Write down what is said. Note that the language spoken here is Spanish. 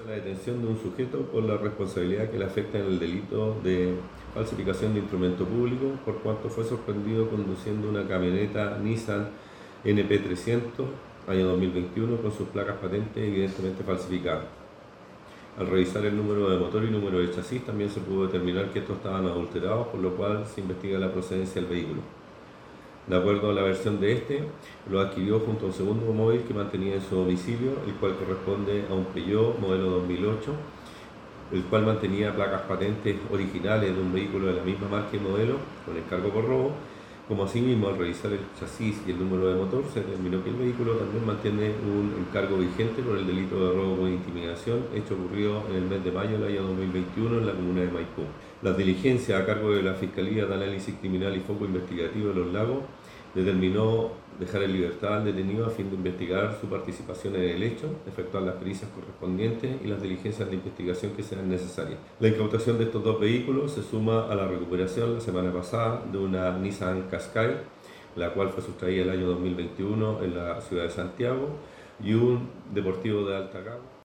la detención de un sujeto por la responsabilidad que le afecta en el delito de falsificación de instrumento público, por cuanto fue sorprendido conduciendo una camioneta Nissan NP300, año 2021, con sus placas patentes evidentemente falsificadas. Al revisar el número de motor y número de chasis, también se pudo determinar que estos estaban adulterados, por lo cual se investiga la procedencia del vehículo. De acuerdo a la versión de este, lo adquirió junto a un segundo móvil que mantenía en su domicilio, el cual corresponde a un Peugeot modelo 2008, el cual mantenía placas patentes originales de un vehículo de la misma marca y modelo, con encargo por robo. Como asimismo, al revisar el chasis y el número de motor, se determinó que el vehículo también mantiene un encargo vigente por el delito de robo con intimidación, hecho ocurrido en el mes de mayo del año 2021 en la comuna de Maipú. Las diligencias a cargo de la Fiscalía de Análisis Criminal y Foco Investigativo de Los Lagos determinó dejar en libertad al detenido a fin de investigar su participación en el hecho, efectuar las pericias correspondientes y las diligencias de investigación que sean necesarias. La incautación de estos dos vehículos se suma a la recuperación la semana pasada de una Nissan Qashqai, la cual fue sustraída el año 2021 en la ciudad de Santiago, y un deportivo de alta gama.